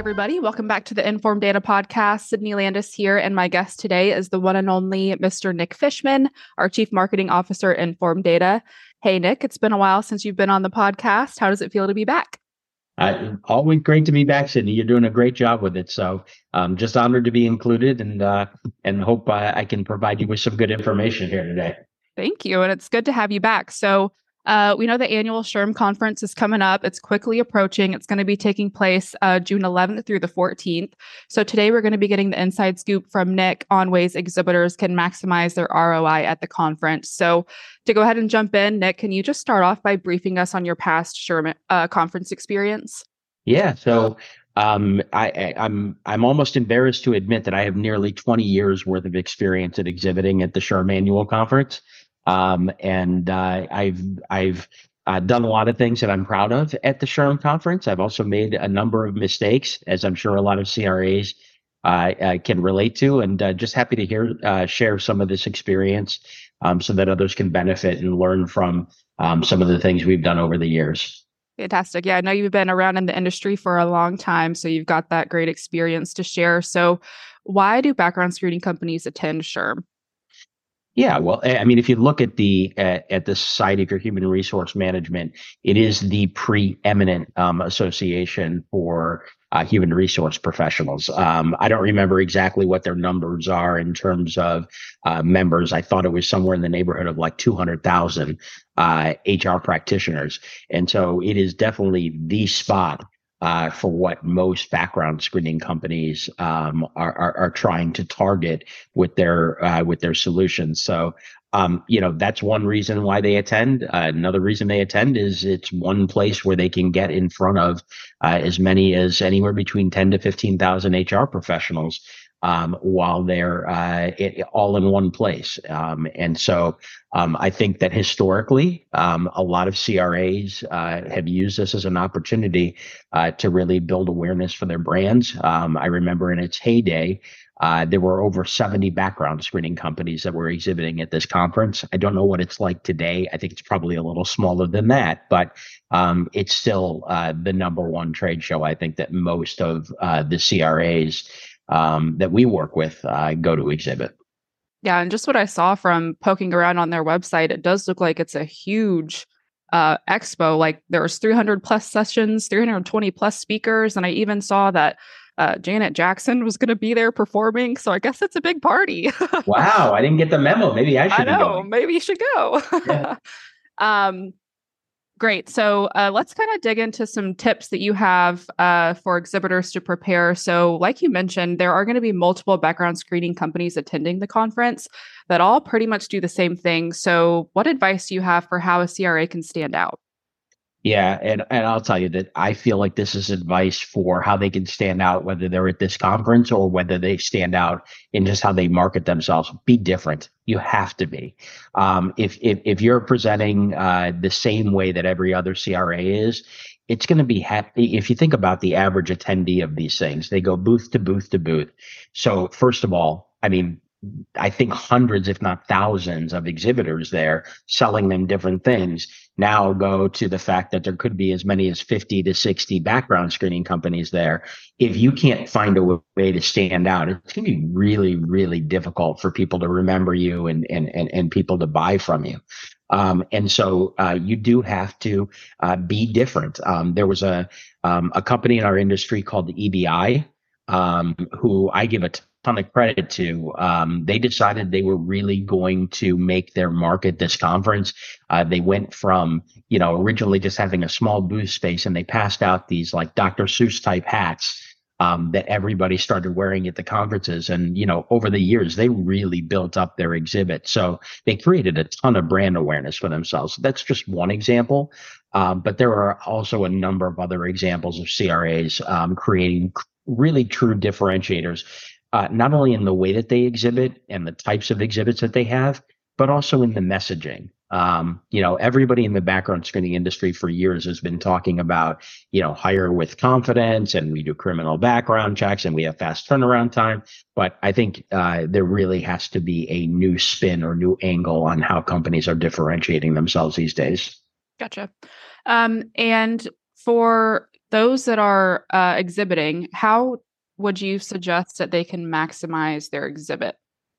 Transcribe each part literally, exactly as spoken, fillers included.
everybody. Welcome back to the Informed Data Podcast. Sydney Landis here, and my guest today is the one and only Mister Nick Fishman, our Chief Marketing Officer at Informed Data. Hey, Nick, it's been a while since you've been on the podcast. How does it feel to be back? Uh, always great to be back, Sydney. You're doing a great job with it. So I'm just honored to be included and uh, and hope uh, I can provide you with some good information here today. Thank you. And it's good to have you back. So uh, we know the annual SHRM conference is coming up. It's quickly approaching. It's going to be taking place uh, June eleventh through the fourteenth. So today we're going to be getting the inside scoop from Nick on ways exhibitors can maximize their R O I at the conference. So to go ahead and jump in, Nick, can you just start off by briefing us on your past SHRM uh, conference experience? Yeah. So um, I, I, I'm I'm almost embarrassed to admit that I have nearly twenty years worth of experience at exhibiting at the SHRM annual conference. Um, and uh, I've I've uh, done a lot of things that I'm proud of at the SHRM conference. I've also made a number of mistakes, as I'm sure a lot of C R As uh, uh, can relate to. And uh, just happy to hear uh, share some of this experience um, so that others can benefit and learn from um, some of the things we've done over the years. Fantastic. Yeah, I know you've been around in the industry for a long time, so you've got that great experience to share. So why do background screening companies attend SHRM? Yeah, well, I mean, if you look at the at, at the Society for Human Resource Management, it is the preeminent um, association for uh, human resource professionals. Um, I don't remember exactly what their numbers are in terms of uh, members. I thought it was somewhere in the neighborhood of like two hundred thousand uh, H R practitioners, and so it is definitely the spot Uh, for what most background screening companies um, are, are are trying to target with their uh, with their solutions. So, um, you know, that's one reason why they attend. Uh, another reason they attend is it's one place where they can get in front of uh, as many as anywhere between ten to fifteen thousand H R professionals um, while they're uh, it, all in one place. Um, and so um, I think that historically, um, a lot of C R As uh, have used this as an opportunity uh, to really build awareness for their brands. Um, I remember in its heyday, uh, there were over seventy background screening companies that were exhibiting at this conference. I don't know what it's like today. I think it's probably a little smaller than that, but um, it's still uh, the number one trade show. I think that most of uh, the C R As um, that we work with uh, go to exhibit. Yeah, and just what I saw from poking around on their website, it does look like it's a huge uh, expo. Like there's three hundred plus sessions, three hundred twenty plus speakers, and I even saw that uh, Janet Jackson was going to be there performing. So I guess it's a big party. Wow, I didn't get the memo. Maybe I I should be know, going. maybe you should go. Yeah. um, Great. So uh, let's kind of dig into some tips that you have uh, for exhibitors to prepare. So like you mentioned, there are going to be multiple background screening companies attending the conference that all pretty much do the same thing. So what advice do you have for how a C R A can stand out? Yeah, and, and I'll tell you that I feel like this is advice for how they can stand out, whether they're at this conference or whether they stand out in just how they market themselves. Be different. You have to be. Um, if if if you're presenting uh, the same way that every other C R A is, it's going to be happy. If you think about the average attendee of these things, they go booth to booth to booth. So first of all, I mean, I think hundreds, if not thousands, of exhibitors there selling them different things. Now go to the fact that there could be as many as fifty to sixty background screening companies there. If you can't find a way to stand out, it's going to be really, really difficult for people to remember you and and and, and people to buy from you. Um, and so uh, you do have to uh, be different. Um, there was a um, a company in our industry called the E B I, um, who I give a ton of credit to. Um, they decided they were really going to make their market this conference. Uh, they went from, you know, originally just having a small booth space, and they passed out these like Doctor Seuss type hats um, that everybody started wearing at the conferences. And, you know, over the years, they really built up their exhibit. So they created a ton of brand awareness for themselves. That's just one example. Um, but there are also a number of other examples of C R As um, creating really true differentiators. Uh, not only in the way that they exhibit and the types of exhibits that they have, but also in the messaging. Um, you know, everybody in the background screening industry for years has been talking about, you know, hire with confidence, and we do criminal background checks, and we have fast turnaround time. But I think uh, there really has to be a new spin or new angle on how companies are differentiating themselves these days. Gotcha. Um, and For those that are uh, exhibiting, how would you suggest that they can maximize their exhibit?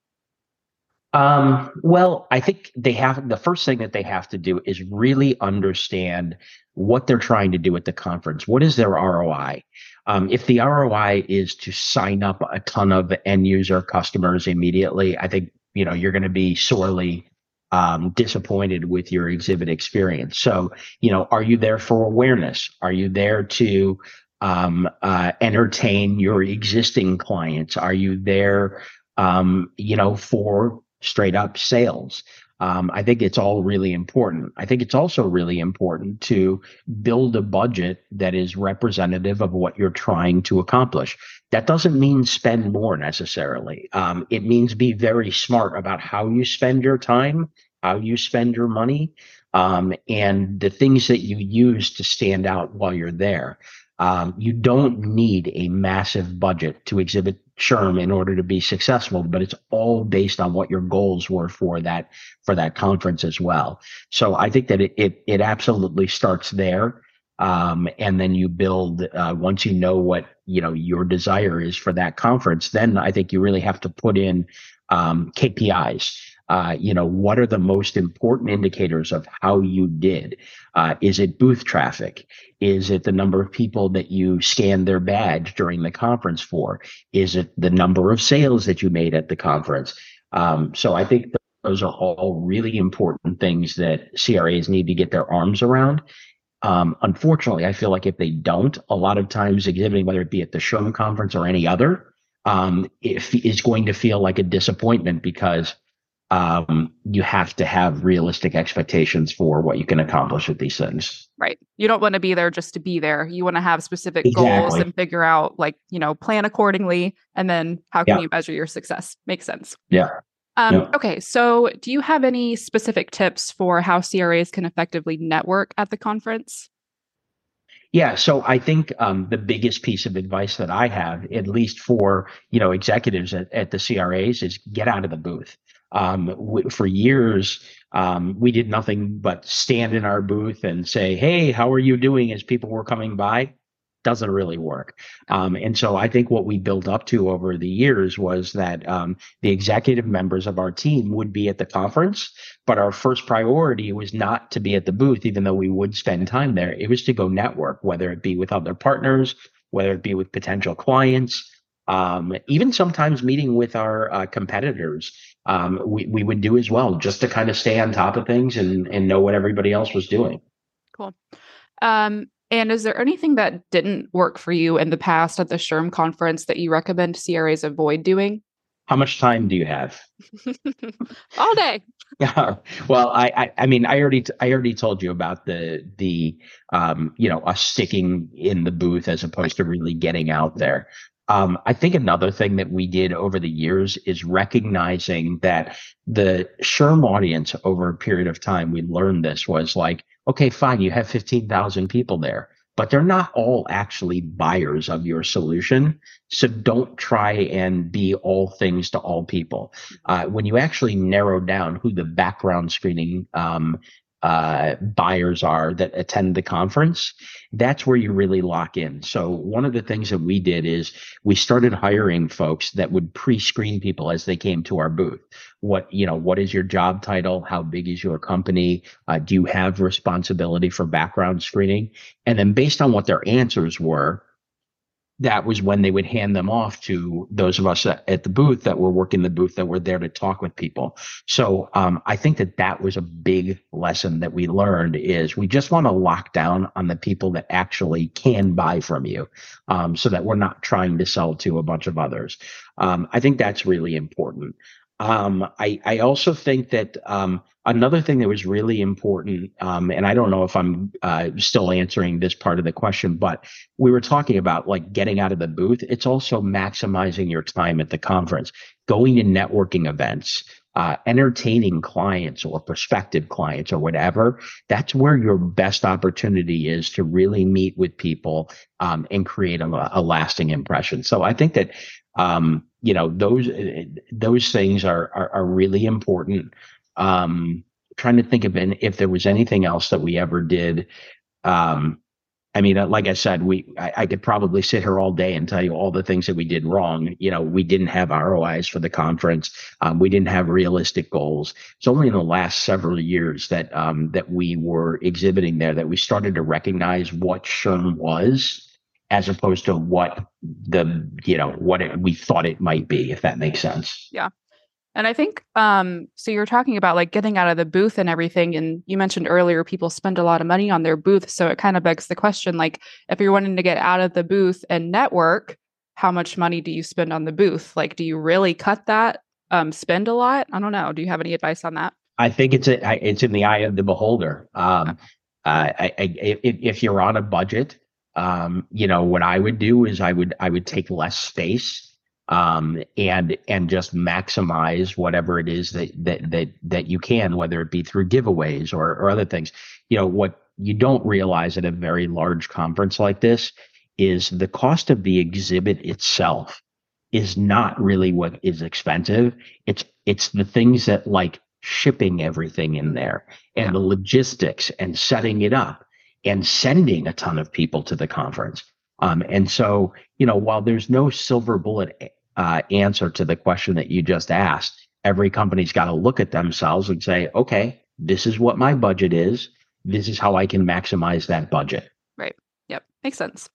Um, well, I think they have the first thing that they have to do is really understand what they're trying to do at the conference. What is their R O I? Um, if the R O I is to sign up a ton of end user customers immediately, I think you know you're going to be sorely um, disappointed with your exhibit experience. So, you know, are you there for awareness? Are you there to um, uh, entertain your existing clients? Are you there, um, you know, for straight up sales? Um, I think it's all really important. I think it's also really important to build a budget that is representative of what you're trying to accomplish. That doesn't mean spend more necessarily. Um, it means be very smart about how you spend your time, how you spend your money, um, and the things that you use to stand out while you're there. Um, you don't need a massive budget to exhibit SHRM in order to be successful, but it's all based on what your goals were for that for that conference as well. So I think that it it, it absolutely starts there, um, and then you build uh, once you know what you know your desire is for that conference. Then I think you really have to put in um, K P Is. Uh, you know, what are the most important indicators of how you did? Uh, is it booth traffic? Is it the number of people that you scanned their badge during the conference for? Is it the number of sales that you made at the conference? Um, so I think those are all really important things that C R As need to get their arms around. Um, unfortunately, I feel like if they don't, a lot of times exhibiting, whether it be at the SHRM conference or any other, um, it is going to feel like a disappointment because um, you have to have realistic expectations for what you can accomplish with these things. Right. You don't want to be there just to be there. You want to have specific Exactly. goals and figure out, like, you know, plan accordingly. And then how can Yeah. you measure your success? Makes sense. Yeah. Um, Yeah. Okay. So do you have any specific tips for how C R As can effectively network at the conference? Yeah, so I think um, the biggest piece of advice that I have, at least for you know executives at, at the C R As, is get out of the booth. Um, w- for years, um, we did nothing but stand in our booth and say, "Hey, how are you doing?" as people were coming by. Doesn't really work. Um, and so I think what we built up to over the years was that um, the executive members of our team would be at the conference, but our first priority was not to be at the booth, even though we would spend time there. It was to go network, whether it be with other partners, whether it be with potential clients, um, even sometimes meeting with our uh, competitors. Um, we, we would do as well, just to kind of stay on top of things and, and know what everybody else was doing. Cool. Um, and is there anything that didn't work for you in the past at the SHRM conference that you recommend C R As avoid doing? How much time do you have? All day. Yeah. Well, I, I, I mean, I already, I already told you about the, the, um, you know, us sticking in the booth as opposed to really getting out there. Um, I think another thing that we did over the years is recognizing that the SHRM audience over a period of time, we learned this was like, okay, fine, you have fifteen thousand people there, but they're not all actually buyers of your solution. So don't try and be all things to all people. Uh, when you actually narrow down who the background screening um, uh, buyers are that attend the conference, that's where you really lock in. So one of the things that we did is we started hiring folks that would pre-screen people as they came to our booth. What, you know, what is your job title? How big is your company? Uh, do you have responsibility for background screening? And then based on what their answers were, that was when they would hand them off to those of us at, at the booth that were working the booth that were there to talk with people. So um, I think that that was a big lesson that we learned is we just want to lock down on the people that actually can buy from you, um, so that we're not trying to sell to a bunch of others. Um, I think that's really important. Um, I, I also think that um, another thing that was really important, um, and I don't know if I'm uh, still answering this part of the question, but we were talking about like getting out of the booth. It's also maximizing your time at the conference, going to networking events, uh, entertaining clients or prospective clients or whatever. That's where your best opportunity is to really meet with people um, and create a, a lasting impression. So I think that um, you know, those those things are are, are really important. Um, trying to think of an, if there was anything else that we ever did. Um, I mean, uh, like I said, we I, I could probably sit here all day and tell you all the things that we did wrong. You know, we didn't have R O Is for the conference. Um, we didn't have realistic goals. It's only in the last several years that um, that we were exhibiting there that we started to recognize what SHRM was, as opposed to what the you know what it, we thought it might be, if that makes sense. Yeah. And I think, um, so you're talking about like getting out of the booth and everything. And you mentioned earlier, people spend a lot of money on their booth. So it kind of begs the question, like, if you're wanting to get out of the booth and network, how much money do you spend on the booth? Like, do you really cut that, um, spend a lot? I don't know. Do you have any advice on that? I think it's a, I- it's in the eye of the beholder. Um, uh, I, I, if, if you're on a budget, um, you know, what I would do is I would I would take less space, um, and and just maximize whatever it is that that that that you can, whether it be through giveaways or or other things. You know, what you don't realize at a very large conference like this is the cost of the exhibit itself is not really what is expensive. It's it's the things that, like, shipping everything in there and Yeah. the logistics and setting it up and sending a ton of people to the conference. Um, and so, you know, while there's no silver bullet uh, answer to the question that you just asked, every company's got to look at themselves and say, okay, this is what my budget is. This is how I can maximize that budget. Right. Yep. Makes sense.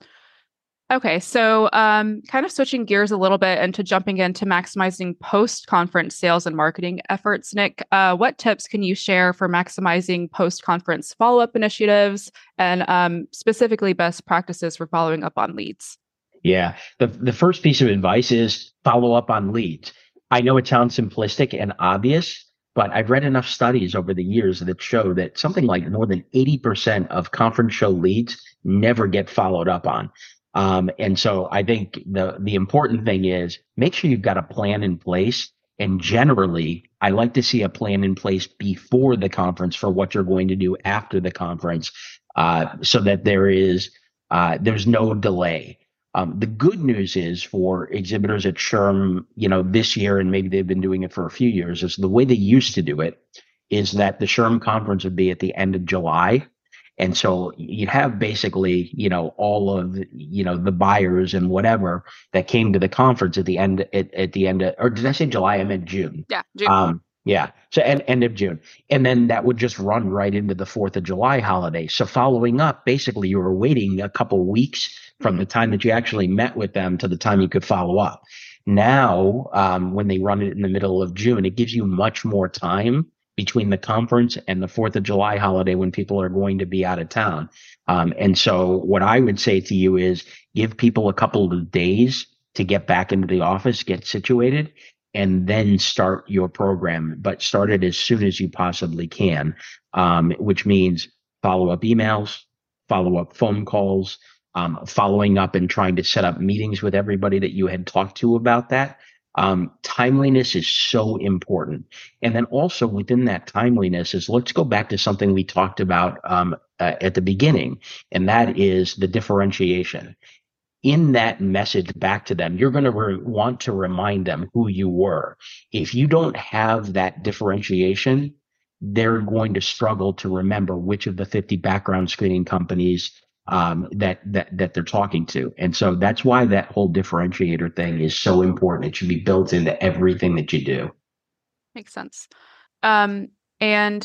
Okay, so um, kind of switching gears a little bit into jumping into maximizing post-conference sales and marketing efforts, Nick, uh, what tips can you share for maximizing post-conference follow-up initiatives and um, specifically best practices for following up on leads? Yeah, the the first piece of advice is follow up on leads. I know it sounds simplistic and obvious, but I've read enough studies over the years that show that something like more than eighty percent of conference show leads never get followed up on. Um, and so I think the the important thing is make sure you've got a plan in place. And generally, I like to see a plan in place before the conference for what you're going to do after the conference, uh, so that there is uh, there's no delay. Um, the good news is for exhibitors at SHRM, you know, this year, and maybe they've been doing it for a few years, is the way they used to do it is that the SHRM conference would be at the end of July. And so you have basically, you know, all of, you know, the buyers and whatever that came to the conference at the end, at, at the end of, or did I say July? I meant June. Yeah, June. Um, yeah. So end, end of June. And then that would just run right into the fourth of July holiday. So following up, basically you were waiting a couple weeks from the time that you actually met with them to the time you could follow up. Now, um, when they run it in the middle of June, it gives you much more time between the conference and the fourth of July holiday when people are going to be out of town. Um, and so what I would say to you is give people a couple of days to get back into the office, get situated, and then start your program, but start it as soon as you possibly can, um, which means follow-up emails, follow-up phone calls, um, following up and trying to set up meetings with everybody that you had talked to about that. Um, timeliness is so important. And then also within that timeliness is, let's go back to something we talked about um, uh, at the beginning, and that is the differentiation. In that message back to them, you're going to re- want to remind them who you were. If you don't have that differentiation, they're going to struggle to remember which of the fifty background screening companies um, that, that, that they're talking to. And so that's why that whole differentiator thing is so important. It should be built into everything that you do. Makes sense. Um, and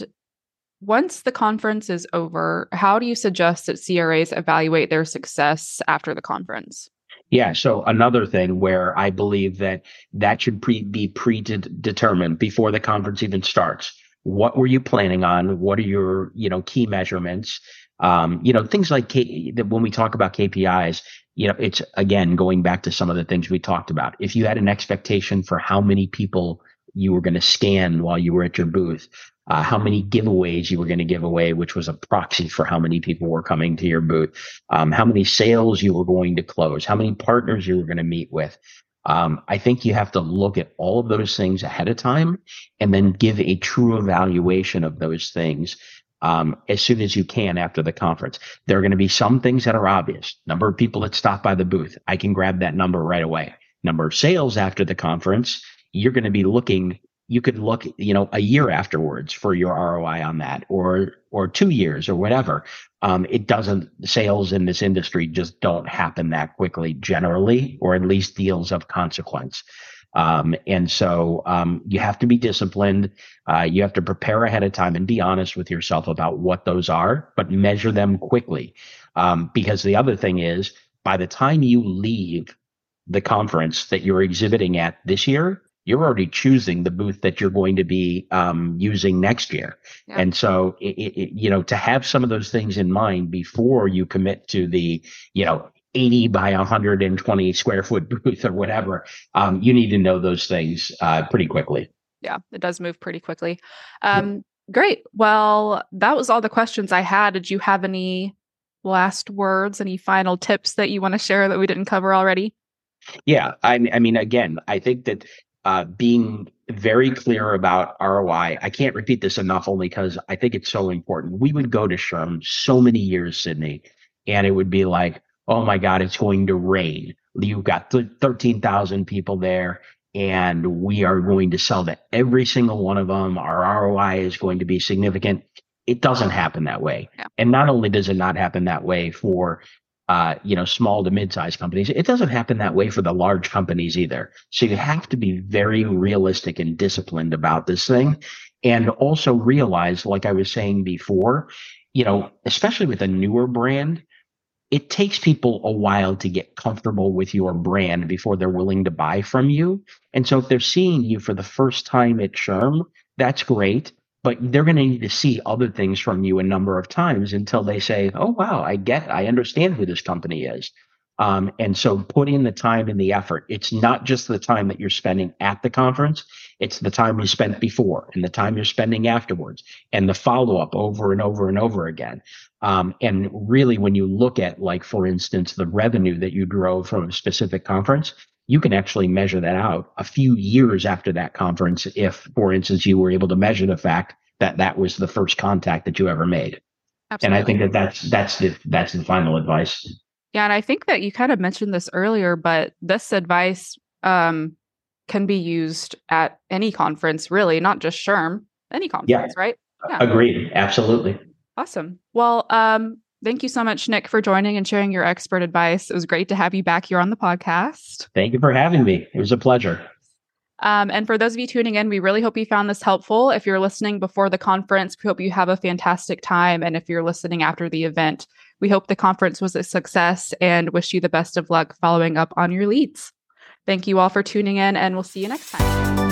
once the conference is over, how do you suggest that C R As evaluate their success after the conference? Yeah. So another thing where I believe that that should pre- be predetermined before the conference even starts. What were you planning on? What are your, you know, key measurements? Um, you know, things like K- that when we talk about K P Is, you know, it's again going back to some of the things we talked about. If you had an expectation for how many people you were going to scan while you were at your booth, uh, how many giveaways you were going to give away, which was a proxy for how many people were coming to your booth, um, how many sales you were going to close, how many partners you were going to meet with. Um, I think you have to look at all of those things ahead of time and then give a true evaluation of those things um, as soon as you can after the conference. There are going to be some things that are obvious. Number of people that stop by the booth, I can grab that number right away. Number of sales after the conference, you're going to be looking you could look, you know, a year afterwards for your R O I on that, or or two years or whatever. Um, it doesn't, sales in this industry just don't happen that quickly generally, or at least deals of consequence. Um, and so um, you have to be disciplined. Uh, you have to prepare ahead of time and be honest with yourself about what those are, but measure them quickly. Um, because the other thing is, by the time you leave the conference that you're exhibiting at this year, you're already choosing the booth that you're going to be um, using next year. Yeah. And so, it, it, you know, to have some of those things in mind before you commit to the, you know, eighty by one hundred twenty square foot booth or whatever, um, you need to know those things uh, pretty quickly. Yeah, it does move pretty quickly. Um, yeah. Great. Well, that was all the questions I had. Did you have any last words, any final tips that you want to share that we didn't cover already? Yeah, I, I mean, again, I think that uh, being very clear about R O I, I can't repeat this enough, only because I think it's so important. We would go to SHRM so many years, Sydney, and it would be like, oh my God, it's going to rain. You've got th- thirteen thousand people there, and we are going to sell to every single one of them. Our R O I is going to be significant. It doesn't happen that way. Yeah. And not only does it not happen that way for Uh, you know, small to mid-sized companies, it doesn't happen that way for the large companies either. So you have to be very realistic and disciplined about this thing. And also realize, like I was saying before, you know, especially with a newer brand, it takes people a while to get comfortable with your brand before they're willing to buy from you. And so if they're seeing you for the first time at SHRM, that's great. But they're going to need to see other things from you a number of times until they say, oh, wow, I get, I understand who this company is. Um, and so put in the time and the effort. It's not just the time that you're spending at the conference. It's the time you spent before and the time you're spending afterwards and the follow-up over and over and over again. Um, and really, when you look at, like, for instance, the revenue that you drove from a specific conference, you can actually measure that out a few years after that conference if, for instance, you were able to measure the fact that that was the first contact that you ever made. Absolutely. And I think that that's, that's, the, that's the final advice. Yeah, and I think that you kind of mentioned this earlier, but this advice um, can be used at any conference, really, not just SHRM, any conference, yeah. right? Yeah. Agreed. Absolutely. Awesome. Well, um, thank you so much, Nick, for joining and sharing your expert advice. It was great to have you back here on the podcast. Thank you for having me. It was a pleasure. Um, and for those of you tuning in, we really hope you found this helpful. If you're listening before the conference, we hope you have a fantastic time. And if you're listening after the event, we hope the conference was a success and wish you the best of luck following up on your leads. Thank you all for tuning in, and we'll see you next time.